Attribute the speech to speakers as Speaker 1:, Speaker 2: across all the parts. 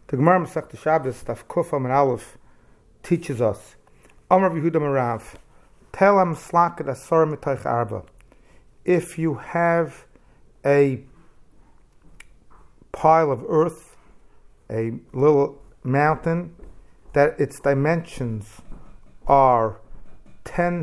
Speaker 1: The Gemara Masechta Shabbos, Daf Kuf Amud Aleph, teaches us, Amar Yehuda Marav, Telam Slaket Asar Mitoich Arba. If you have a pile of earth, a little mountain, that its dimensions are 10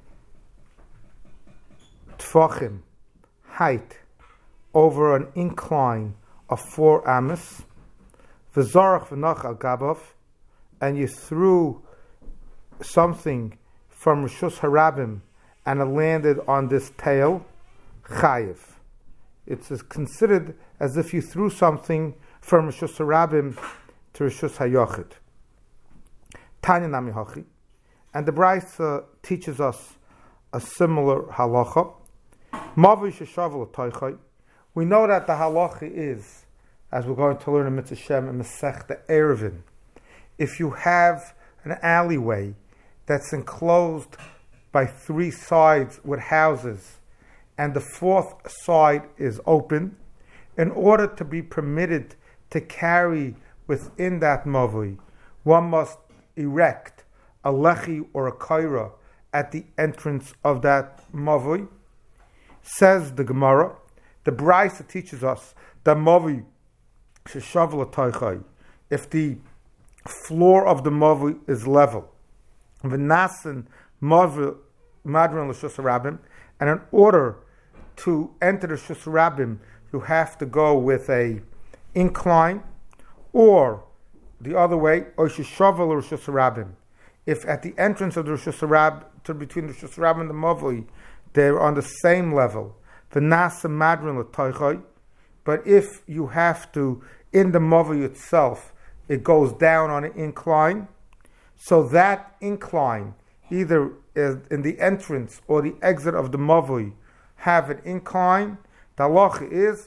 Speaker 1: tfachim height over an incline of 4 amas, v'zarach v'nach al gabav, and you threw something from Rishus Harabim and it landed on this tail, chayiv. It's considered as if you threw something from Rishus Harabim to Rishus Hayochid. Tanya Nami Hachi. And the Brisa teaches us a similar halacha. Mavi sheshavel toichai. We know that the halacha is, as we're going to learn in Mitzvah Shem and Masechta Eruvin, if you have an alleyway that's enclosed by 3 sides with houses, and the 4th side is open, in order to be permitted to carry within that mavi, one must erect a lechi or a kaira at the entrance of that mavi. Says the Gemara, the Brisa teaches us that mavi sheshavla taichai, if the floor of the mavi is level, v'nasen mavi madran l'shus harabim, and in order to enter the shus harabim, you have to go with a incline, or the other way, oisheshavel or shus harabim. If at the entrance of the shus harab, between the shus harabim and the mavi, they're on the same level, v'nasa madran l'taichai. But if you have to, in the mavi itself, it goes down on an incline, so that incline, either is in the entrance or the exit of the mavi, have an incline. The halacha is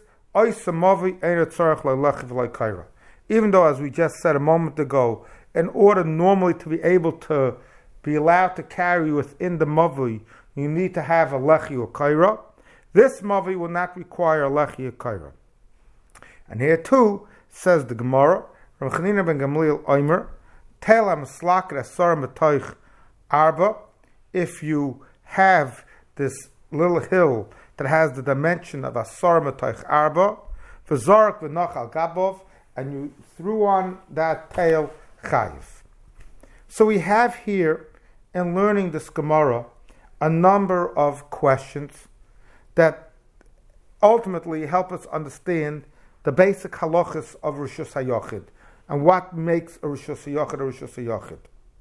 Speaker 1: even though, as we just said a moment ago, in order normally to be able to be allowed to carry within the mavi, you need to have a lechi or kaira. This mavi will not require a lechi or kaira. And here too, says the Gemara, from Chanina ben Gamliel Omer, Telam slaket asar metoich arba. If you have this little hill that has the dimension of asar metoich arba, v'zarek v'nach al gabov, and you threw on that tail chayiv. So we have here, in learning this Gemara, a number of questions that ultimately help us understand the basic halachas of Rishus HaYochid and what makes a Rishus HaYochid a Rishus HaYochid.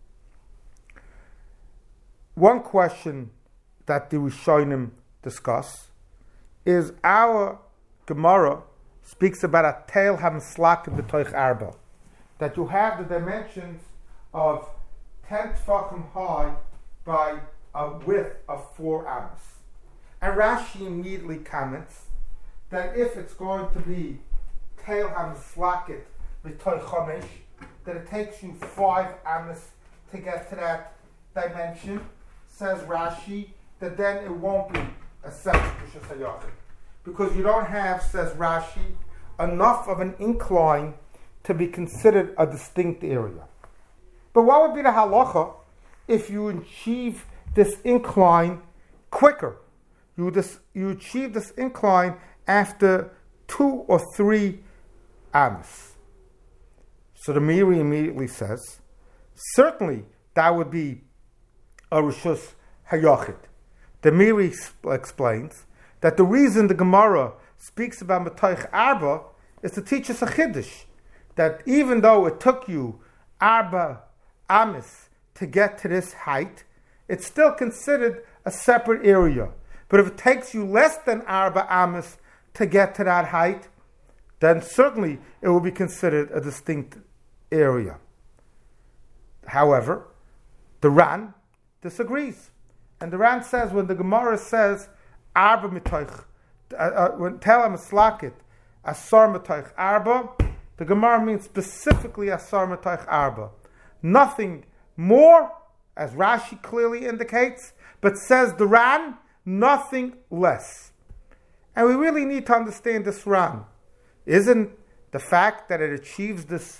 Speaker 1: One question that the Rishonim discuss is our Gemara speaks about a tail hamslak b'toich arba, that you have the dimensions of 10 tefachim high by a width of 4 amos. And Rashi immediately comments that if it's going to be tail hamslaket b'toich chomesh, that it takes you 5 amos to get to that dimension. Says Rashi that then it won't be a separate Rishus HaYochid, because you don't have, says Rashi, enough of an incline to be considered a distinct area. But what would be the halacha if you achieve this incline quicker? You achieve this incline after 2 or 3 amos. So the Meiri immediately says, certainly that would be a Rishus HaYochid. The Meiri explains that the reason the Gemara speaks about Metoich Arba is to teach us a chiddush, that even though it took you Arba Amis to get to this height, it's still considered a separate area. But if it takes you less than Arba Amis to get to that height, then certainly it will be considered a distinct area. However, the Ran disagrees. And the Ran says, when the Gemara says Arba Mitoich, when Telam Slaket Asar Metoich Arba, the Gemara means specifically Asar Metoich Arba. Nothing more, as Rashi clearly indicates, but says the Ran, nothing less. And we really need to understand this Ran. Isn't the fact that it achieves this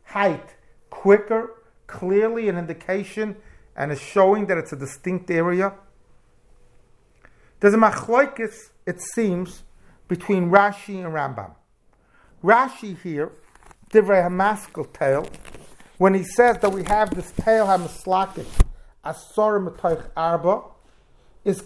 Speaker 1: height, quicker, clearly an indication and is showing that it's a distinct area. There's a machlokes, it seems, between Rashi and Rambam. Rashi here, Divrei HaMaskil tail, when he says that we have this tail HaMaslakit, Asor Metoich Arba, is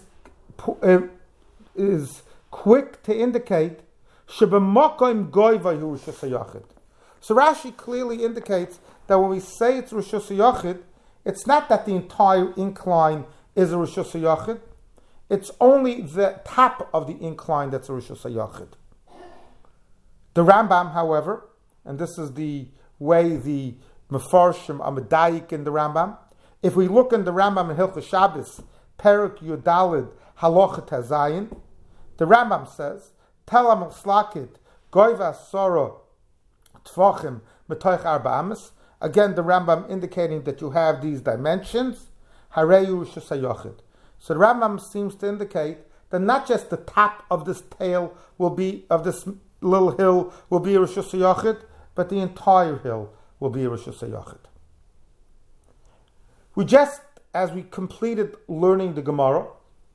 Speaker 1: quick to indicate Shebemokoim Goyva Hu Rishus HaYachid. So Rashi clearly indicates that when we say it's Rishus HaYachid, it's not that the entire incline is a Rishus HaYachid, it's only the top of the incline that's a Rishus HaYachid. The Rambam, however, and this is the way the Mefarshim are medayik in the Rambam, if we look in the Rambam in Hilchos Shabbos, Perek Yudalid Halochet Hazayin, the Rambam says, Telam Slakit Goyva Sora Tvochim Metoich Arba Amas. Again, the Rambam indicating that you have these dimensions. Hareyu Rishus HaYachid. So the Rambam seems to indicate that not just the top of this tail will be, of this little hill, will be a Rishus HaYachid, but the entire hill will be a Rishus HaYachid. We just, as we completed learning the Gemara,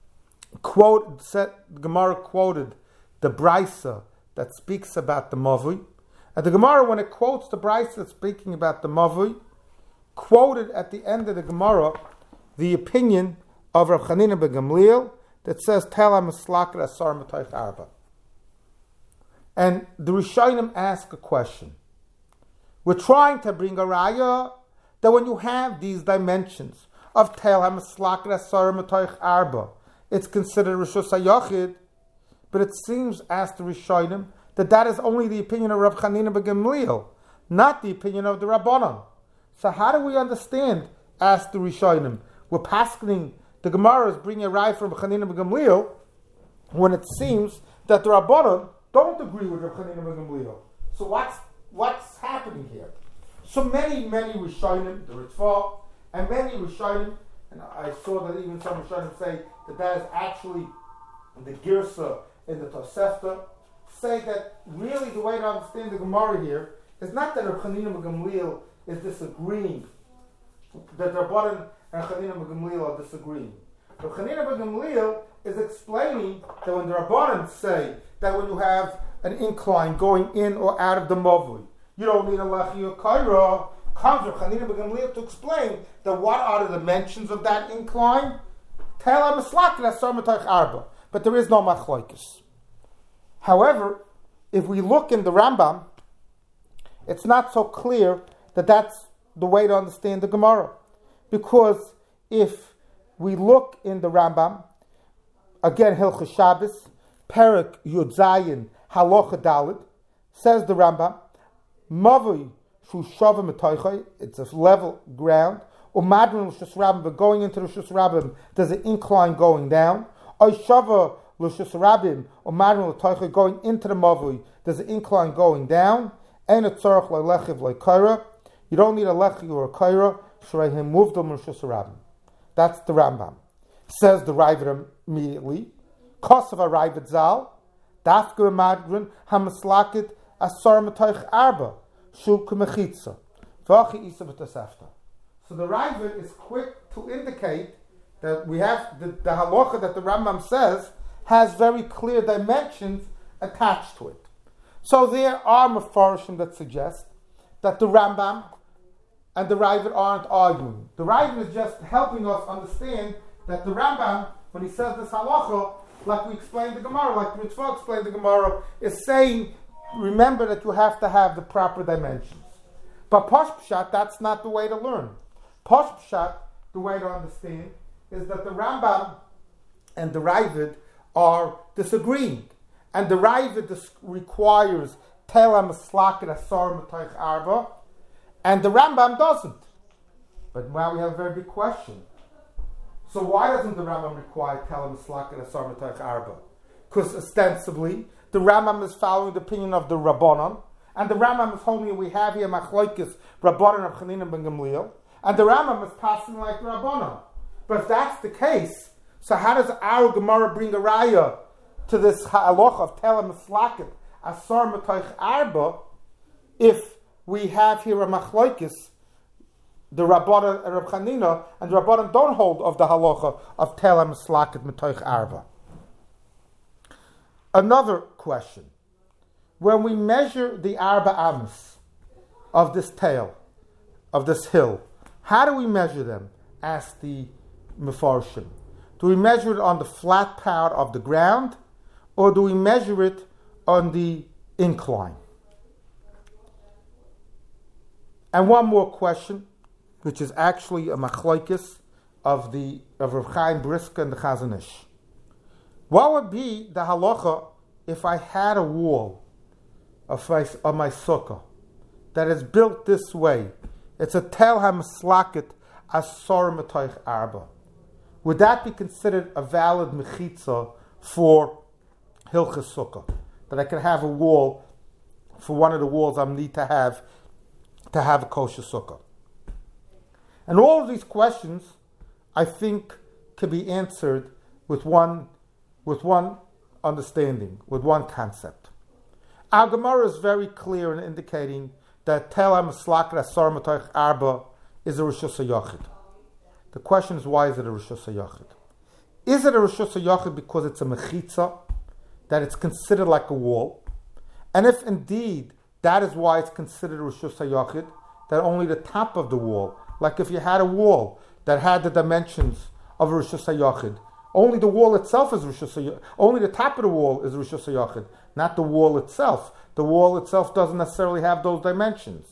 Speaker 1: Gemara quoted the Brisa that speaks about the Mavui. And the Gemara, when it quotes the Brisa speaking about the Mavui, quoted at the end of the Gemara the opinion of Rav Chanina ben Gamliel that says, Tela Maslakit Asar Metoich Arba. And the Rishonim ask a question. We're trying to bring a raya that when you have these dimensions of Tel HaMaslakit Asar Metoich Arba, it's considered Rishus HaYachid, but it seems, as the Rishonim, that is only the opinion of Rav Chanina ben Gamliel, not the opinion of the Rabbanon. So how do we understand, as the Rishonim, we're paskening, the Gemara is bringing a raya from Chanina ben Gamliel, when it seems that the Rabbanon don't agree with Rav Chanina ben Gamliel. So what's happening here? So many Rishonim, the Ritva, and many Rishonim, and I saw that even some Rishonim say that is actually the Girsa in the Tosefta, say that really the way to understand the Gemara here is not that Rav Chanina ben Gamliel is disagreeing, that Rabbanan and Chanina ben Gamliel are disagreeing. Rav Chanina ben Gamliel is explaining that when the Rabbanan say that when you have an incline going in or out of the Mavui, you don't need a Lechi or Kaira, comes Rav Chanina ben Gamliel to explain that what are the dimensions of that incline? Tel HaMaslakit Asar Metoich Arba. But there is no machlokes. However, if we look in the Rambam, it's not so clear that that's the way to understand the Gemara. Because if we look in the Rambam, again, Hilchos Shabbos, Perek Yud Zayin Halacha Daled, says the Rambam, Mavui Shu Shava Metoichai, it's a level ground, Umadrin L'Shus Rabbim, but going into the L'Shus Rabbim, there's an incline going down. Oy Shava L'Shus Rabbim, Umadrin L'Toichai, going into the Mavui, there's an incline going down. Ein a tzorach le'lechiv le'kaira, you don't need a lechi or a kaira, Shreihim Muvdom L'Shus Rabbim. That's the Rambam. Says the Ravid immediately, Kosav HaRavid Zal, Dafke Umadrin HaMaslakit Asar Metoich Arba, Shu K'mechitza, V'achi Isa B'Tosefta. So the Ravid is quick to indicate that we have the halacha that the Rambam says has very clear dimensions attached to it. So there are Mefarshim that suggest that the Rambam and the Ravid aren't arguing. The Ravid is just helping us understand that the Rambam, when he says this halacha, like we explained the Gemara, like the Ritva explained the Gemara, is saying, remember that you have to have the proper dimensions. But Posh Pshat, that's not the way to learn. Posh Pshat, the way to understand, is that the Rambam and the Ravid are disagreeing. And the Ravid requires Tel HaMaslakit Asar Metoich Arba, and the Rambam doesn't. But now we have a very big question. So why doesn't the Rambam require Tel HaMaslakit Asar Metoich Arba? Because ostensibly, the Rambam is following the opinion of the Rabbanon, and the Rambam is holding, we have here Machlokes, Rabbanon of Chanina ben Gamliel, and the Rambam is passing like the Rabbanon. But if that's the case, so how does our Gemara bring a raya to this halacha of Tel HaMaslakit Asar Metoich Arba if we have here a machlokes. The Rabbanan and Reb Chanina and the Rabbanan don't hold of the halacha of Tel HaMeslaket Metoich Arba. Another question. When we measure the Arba Amos of this tail, of this hill, how do we measure them? Asked the Mefarshim. Do we measure it on the flat part of the ground, or do we measure it on the incline? And one more question, which is actually a machlokes of Rav Chaim Briska and the Chazon Ish. What would be the halacha if I had a wall of my sukkah that is built this way? It's a tel hameslaket asor metoich arba. Would that be considered a valid mechitza for hilchas sukkah? That I can have a wall for one of the walls I need to have a kosher sukkah. And all of these questions, I think, can be answered with one understanding, with one concept. Our Gemara is very clear in indicating that Tel HaMeslaket Asar Metoich Arba is a Rishus HaYachid. The question is, why is it a Rishus HaYachid? Is it a Rishus HaYachid because it's a mechitza, that it's considered like a wall? And if indeed that is why it's considered a Rishus HaYachid, that only the top of the wall, like if you had a wall that had the dimensions of a Rishus HaYachid, only the wall itself is Rishus HaYachid, only the top of the wall is Rishus HaYachid, not the wall itself. The wall itself doesn't necessarily have those dimensions.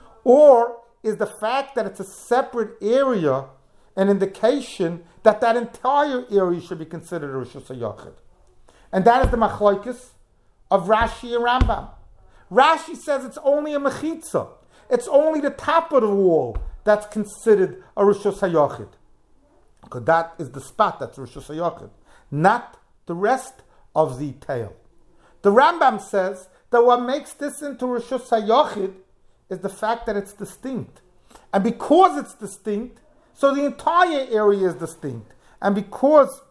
Speaker 1: Or is the fact that it's a separate area an indication that that entire area should be considered a Rishus HaYachid? And that is the machlokes of Rashi and Rambam. Rashi says it's only a mechitza. It's only the top of the wall that's considered a Rishus HaYachid. Because that is the spot that's Rishus HaYachid, not the rest of the tail. The Rambam says that what makes this into Rishus HaYachid is the fact that it's distinct. And because it's distinct, so the entire area is distinct. And because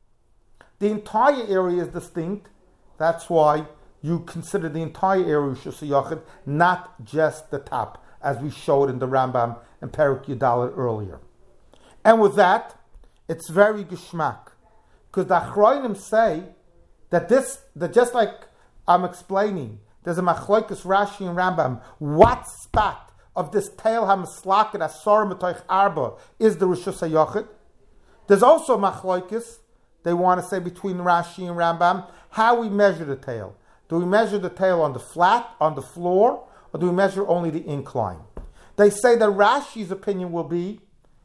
Speaker 1: the entire area is distinct, that's why you consider the entire area Rishus HaYachid, not just the top, as we showed in the Rambam and Perek Yudalet earlier. And with that, it's very geschmack. Because the Achronim say that just like I'm explaining, there's a machlokes Rashi and Rambam, what spot of this tail hameslaket asor metoich arba is the Rishus HaYachid. There's also machlokes, they want to say between Rashi and Rambam, how we measure the tail. Do we measure the tail on the flat, on the floor, or do we measure only the incline? They say that Rashi's opinion will be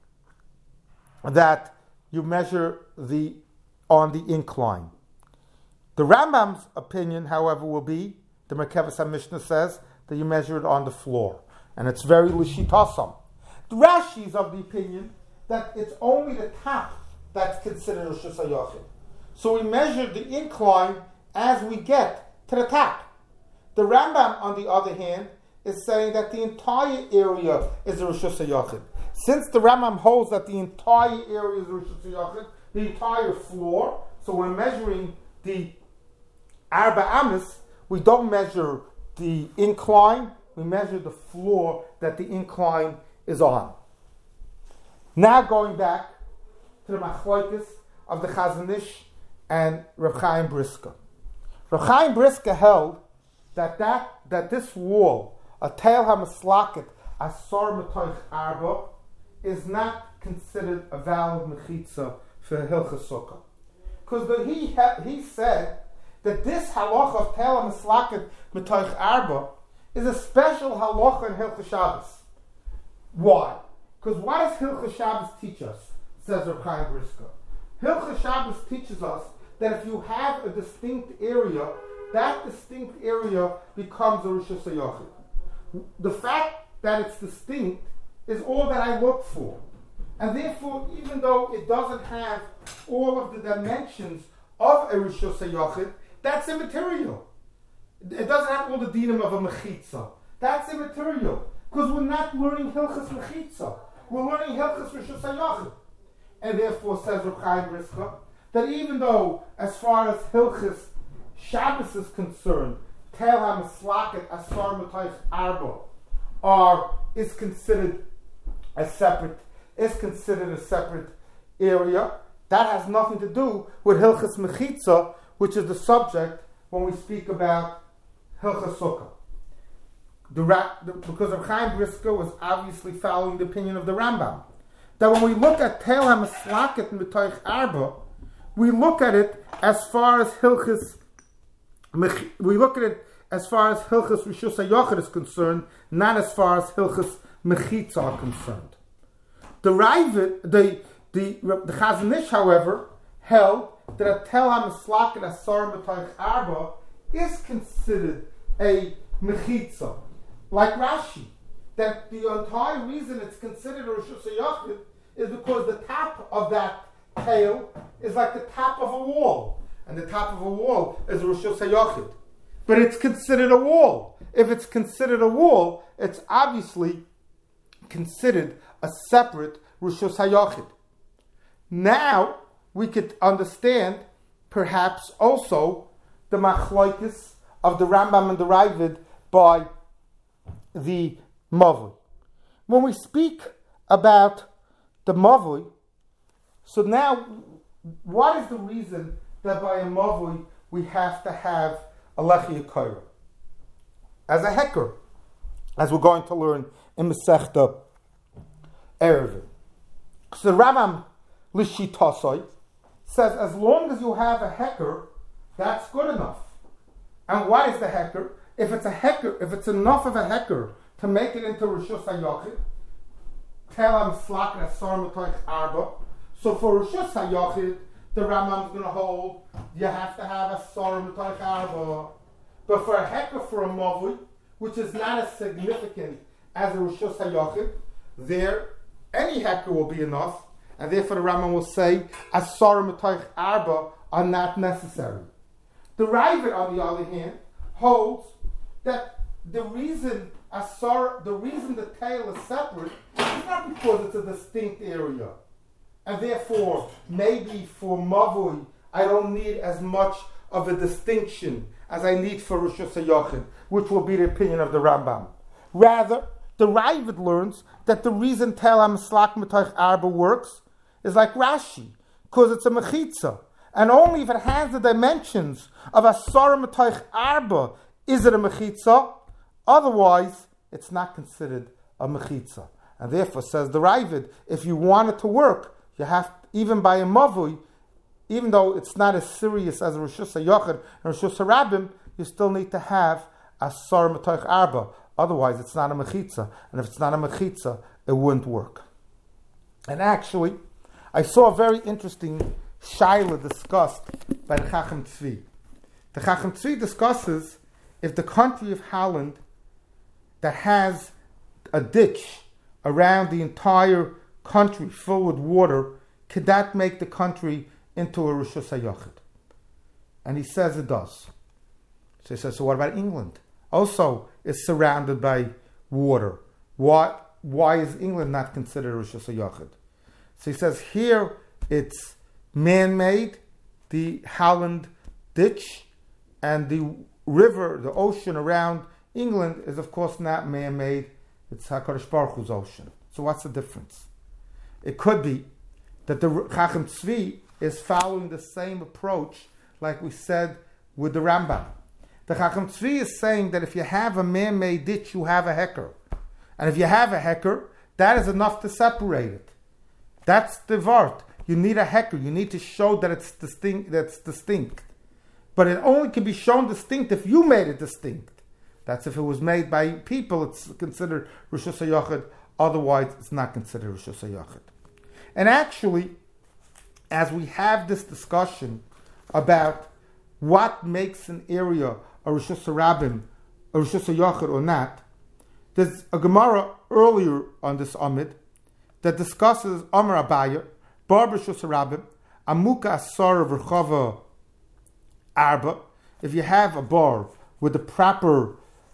Speaker 1: that you measure on the incline. The Rambam's opinion, however, will be, the Merkavas HaMishnah says, that you measure it on the floor. And it's very l'shitasam. The Rashi is of the opinion that it's only the top that's considered Rishus HaYachid. So we measure the incline as we get to the top. The Rambam, on the other hand, is saying that the entire area is a Rishus HaYachid. Since the Rambam holds that the entire area is Rishus HaYachid, the entire floor, so we're measuring the Arba Amis, we don't measure the incline, we measure the floor that the incline is on. Now going back to the machlokes of the Chazon Ish and Rav Chaim Briska. Rav Chaim Briska held that this wall, a tail hameslaket asor metoich arba, is not considered a valid mechitza for hilchas sukkah. Because he said that this halacha of tail hameslaket metoich arba is a special halacha in hilchas Shabbos. Why? Because what does hilchas Shabbos teach us? Says Rav Chaim Briska. Hilchas Shabbos teaches us that if you have a distinct area, that distinct area becomes a Rishus HaYachid. The fact that it's distinct is all that I look for. And therefore, even though it doesn't have all of the dimensions of a Rishus HaYachid, that's immaterial. It doesn't have all the dinim of a mechitza. That's immaterial. Because we're not learning Hilchas Mechitza. We're learning Hilchas Rishus HaYachid. And therefore, says Rav Chaim Briska, that even though, as far as Hilchas Shabbos is concerned, Tel HaMeslaket Asar Metoich Arba, is considered a separate area. That has nothing to do with Hilchas Mechitza, which is the subject when we speak about Hilchas Sukkah. Because of Chaim Brisker was obviously following the opinion of the Rambam. That when we look at Teil HaMeslaket Mitoich Arba, we look at it as far as Hilchas Rishus HaYochid is concerned, not as far as Hilchas Mechitza are concerned. The Chazon Ish, however, held that a Tel HaMeslaket Asar Mitoich Arba is considered a Mechitza, like Rashi. That the entire reason it's considered a Rishus HaYochid is because the top of that tail is like the top of a wall, and the top of a wall is a Rishus HaYochid. But it's considered a wall. If it's considered a wall, it's obviously considered a separate Rishus HaYochid. Now we could understand, perhaps also, the machlokes of the Rambam and the Ravid by the Mavli. When we speak about the Mavli, so now, what is the reason that by a Mavli we have to have a Lechi Yekayra as a heker, as we're going to learn in Masechta Erevin? So the Rambam Lishitasai says, as long as you have a heker, that's good enough. And what is the heker? If it's enough of a heker to make it into Rishus HaYochid, Tel HaMeslaket Asar Mitoich Arba. So for Rishus HaYochid, the Rambam is going to hold you have to have Asar Mitoich Arba. But for a heker, for a Mavli, which is not as significant as a Rishus HaYochid, there any heker will be enough, and therefore the Rambam will say Asar Mitoich Arba are not necessary. The Ravid, on the other hand, holds that the reason the tail is separate is not because it's a distinct area, and therefore maybe for Mavui I don't need as much of a distinction as I need for Rishus HaYochid, which will be the opinion of the Rambam. Rather, the Ravid learns that the reason Tel HaMeslaket Mitoich Arba works is like Rashi, because it's a Mechitza, and only if it has the dimensions of Asar Mitoich Arba is it a Mechitza. Otherwise, it's not considered a Mechitza. And therefore, says the Ravid, if you want it to work, you have, even by a Mavui, even though it's not as serious as a Rishus HaYochid and Rishus HaRabim, you still need to have Asar Mitoich Arba. Otherwise, it's not a Mechitza. And if it's not a Mechitza, it wouldn't work. And actually, I saw a very interesting Shaila discussed by the Chacham Tzvi. The Chacham Tzvi discusses if the country of Holland that has a ditch around the entire country full with water, could that make the country into a Rishus HaYochid? And he says it does. So he says, so what about England? Also, it's surrounded by water. Why is England not considered a Rishus HaYochid? So he says, here it's man-made, the Holland ditch, and the river, the ocean around England is of course not man-made, it's HaKadosh Baruch Hu's ocean. So what's the difference? It could be that the Chacham Tzvi is following the same approach like we said with the Rambam. The Chacham Tzvi is saying that if you have a man-made ditch, you have a heker. And if you have a heker, that is enough to separate it. That's the Vart. You need a heker. You need to show that it's distinct. But it only can be shown distinct if you made it distinct. That's if it was made by people, it's considered Rishus HaYochid. Otherwise, it's not considered Rishus HaYochid. And actually, as we have this discussion about what makes an area a Rishus HaRabim, a Rishus HaYochid or not, there's a Gemara earlier on this Amid that discusses Amar Abaya, Bar Rishus HaRabim, Amuka Asar V'Rchava Arba. If you have a bar with the proper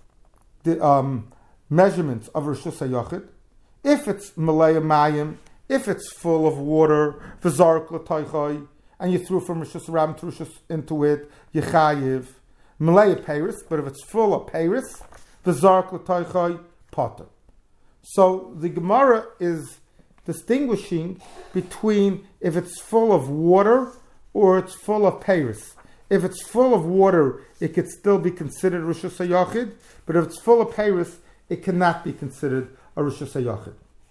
Speaker 1: measurements of Rishus HaYochid, if it's Malaya Mayim, if it's full of water, V'Zark L'Toichoi, and you threw from Rishus HaRabim to Rishus into it, Yechayiv, Malaya Peiris, but if it's full of Peiris, V'Zark L'Toichoi, Potter. So the Gemara is distinguishing between if it's full of water or it's full of peiros. If it's full of water, it could still be considered Rishus HaYachid, but if it's full of peiros, it cannot be considered a Rishus HaYachid.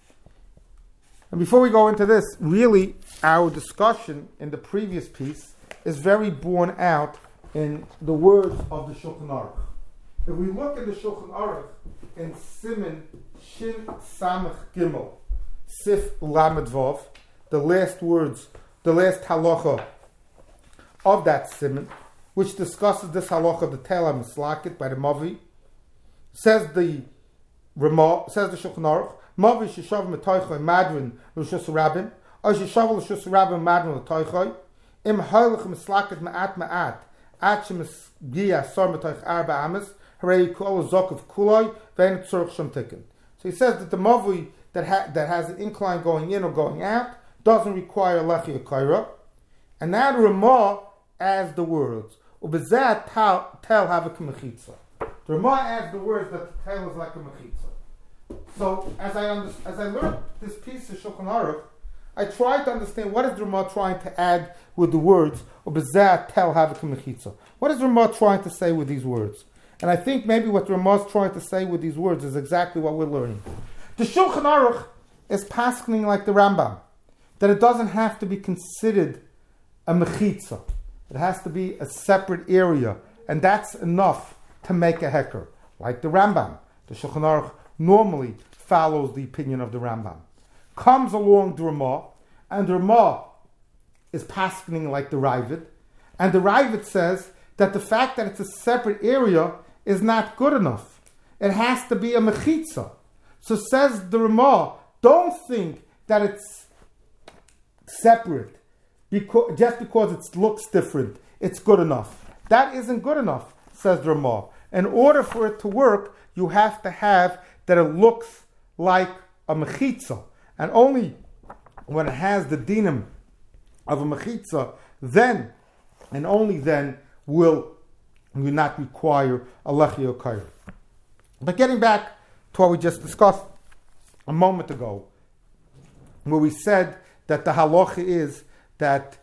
Speaker 1: And before we go into this, really our discussion in the previous piece is very borne out in the words of the Shulchan Aruch. If we look at the Shulchan Aruch in Siman Shin Samach Gimel, Sif Lamed Vav, the last words, the last halacha of that Siman, which discusses this halacha, the Tela Mislakit by the Mavi, says the Shulchan Aruch, Mavi Shishav Metoichoi Madrin L'Shus Rabbim, or Shishav L'Shus Rabbim Madrin L'Toichoi, Im Heilich Mislakit Ma'at, Achimis Gia Sor Metoich Arba Amis, Harei Kol Zokov Kuloi, Vein Tzurch Shem Tikkun. So he says that the Mavi that has an incline going in or going out doesn't require Lechi Akaira. And now the Ramah adds the words, Ubezat Tel Havik Mechitza. The Ramah adds the words that the tail is like a Mechitza. So as I learned this piece of Shulchan Aruch, I tried to understand what is the Ramah trying to add with the words, Ubezat Tel Havik Mechitza. What is the Ramah trying to say with these words? And I think maybe what the Ramah is trying to say with these words is exactly what we're learning. The Shulchan Aruch is paskening like the Rambam, that it doesn't have to be considered a mechitza. It has to be a separate area, and that's enough to make a heker. Like the Rambam, the Shulchan Aruch normally follows the opinion of the Rambam. Comes along the Ramah, and the Ramah is paskening like the Ravid, and the Ravid says that the fact that it's a separate area is not good enough. It has to be a mechitza. So says the Ramah, don't think that it's separate just because it looks different. It's good enough. That isn't good enough, says the Ramah. In order for it to work, you have to have that it looks like a mechitza. And only when it has the dinim of a mechitza, then and only then will you not require a lechi okair. But getting back to what we just discussed a moment ago, where we said that the halacha is that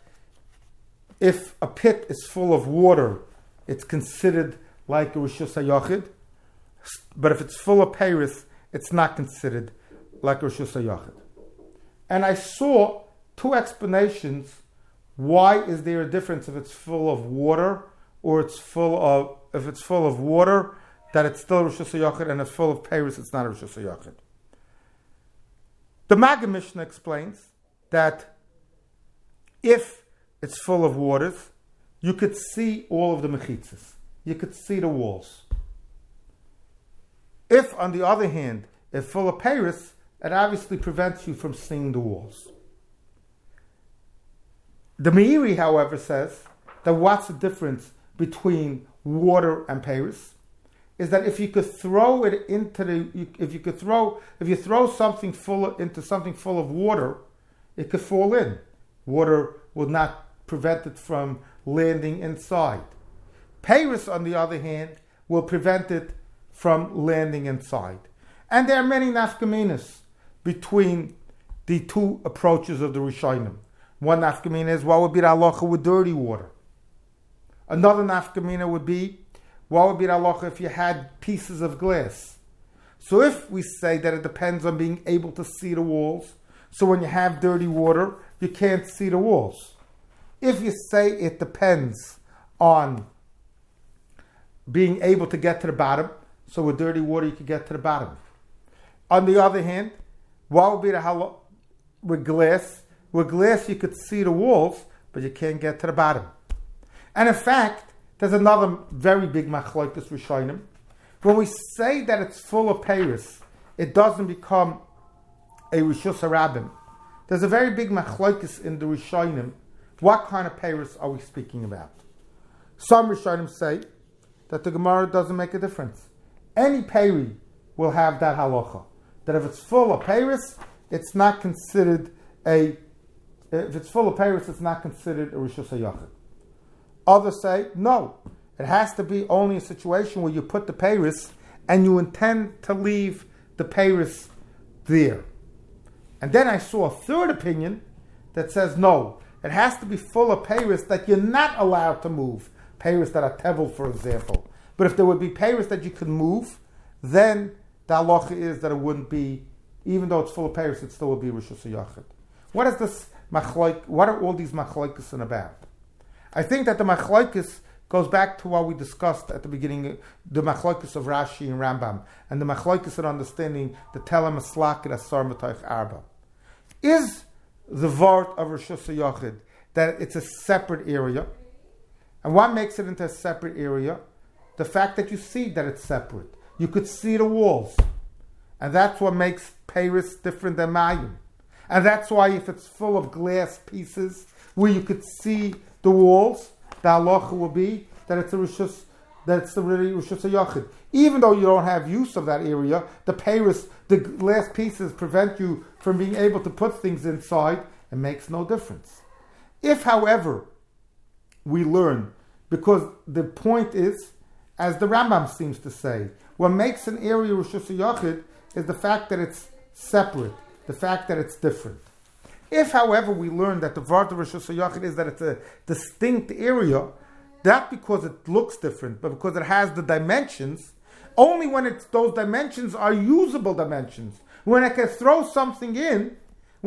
Speaker 1: if a pit is full of water, it's considered like a Rishus HaYachid, but if it's full of peiros, it's not considered like a Rishus HaYachid. And I saw two explanations. Why is there a difference if it's full of water or if it's full of water, that it's still Rishus HaYachid, and if it's full of peiros, it's not a Rishus HaYachid. The Maggid Mishnah explains that if it's full of waters, you could see all of the mechitzas. You could see the walls. If, on the other hand, it's full of peiros, it obviously prevents you from seeing the walls. The Meiri, however, says that what's the difference between water and peiros is that if you could throw it into if you throw something into something full of water, it could fall in. Water will not prevent it from landing inside. Peiros, on the other hand, will prevent it from landing inside. And there are many nafkaminas between the two approaches of the Rishonim. One nafkamina is what would be the halacha with dirty water. Another nafkamina would be what would be the halacha if you had pieces of glass. So if we say that it depends on being able to see the walls, so when you have dirty water, you can't see the walls. If you say it depends on being able to get to the bottom, so with dirty water you can get to the bottom. On the other hand, what would be the halacha with glass? With glass you could see the walls, but you can't get to the bottom. And in fact, there's another very big machlokes rishonim. When we say that it's full of peiros, it doesn't become a rishus harabim. There's a very big machlokes in the rishonim. What kind of peiros are we speaking about? Some rishonim say that the Gemara doesn't make a difference. Any peri will have that halacha. That if it's full of peiros, it's not considered a rishus hayachid. Others say, no, it has to be only a situation where you put the peiros and you intend to leave the peiros there. And then I saw a third opinion that says no, it has to be full of peiros that you're not allowed to move. Peiros that are tevel, for example. But if there would be peiros that you could move, then the halacha is that it wouldn't be, even though it's full of peiros, it still would be Rishus HaYachid. What is this machloik? What are all these machloikas about? I think that the machloikas goes back to what we discussed at the beginning, the machloikas of Rashi and Rambam, and the machloikas in understanding the Telem Aslak and Asar Matoich Arba. Is the vart of Rishus HaYachid that it's a separate area? And what makes it into a separate area? The fact that you see that it's separate. You could see the walls. And that's what makes Paris different than Mayim. And that's why if it's full of glass pieces where you could see the walls, the halacha will be that it's really Rishus HaYachid. Even though you don't have use of that area, the glass pieces prevent you from being able to put things inside. It makes no difference. If, however, we learn, because the point is, as the Rambam seems to say, what makes an area Rishus HaYachid is the fact that it's separate, the fact that it's different. If, however, we learn that the Vart of Rishus HaYachid is that it's a distinct area, not because it looks different, but because it has the dimensions, only when those dimensions are usable dimensions. When I can throw something in,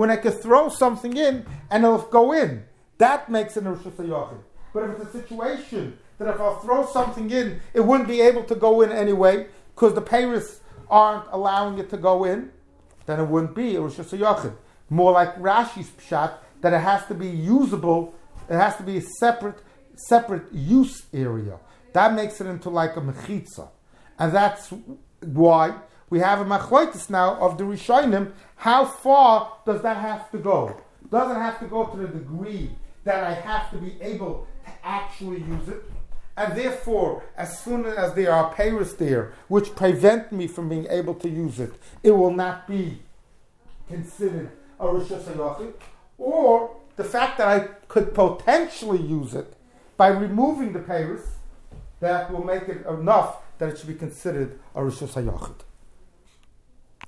Speaker 1: and it'll go in, that makes it a Rishus HaYachid. But if it's a situation that if I'll throw something in, it wouldn't be able to go in anyway, because the peiros aren't allowing it to go in, then it wouldn't be a Rishus HaYachid. More like Rashi's pshat, that it has to be usable, it has to be a separate use area. That makes it into like a mechitza. And that's why we have a machloitis now of the Rishonim. How far does that have to go? Does it have to go to the degree that I have to be able to actually use it? And therefore, as soon as there are peiros there, which prevent me from being able to use it, it will not be considered a Rishus HaYachid, or the fact that I could potentially use it by removing the peiros, that will make it enough that it should be considered a Rishus HaYachid.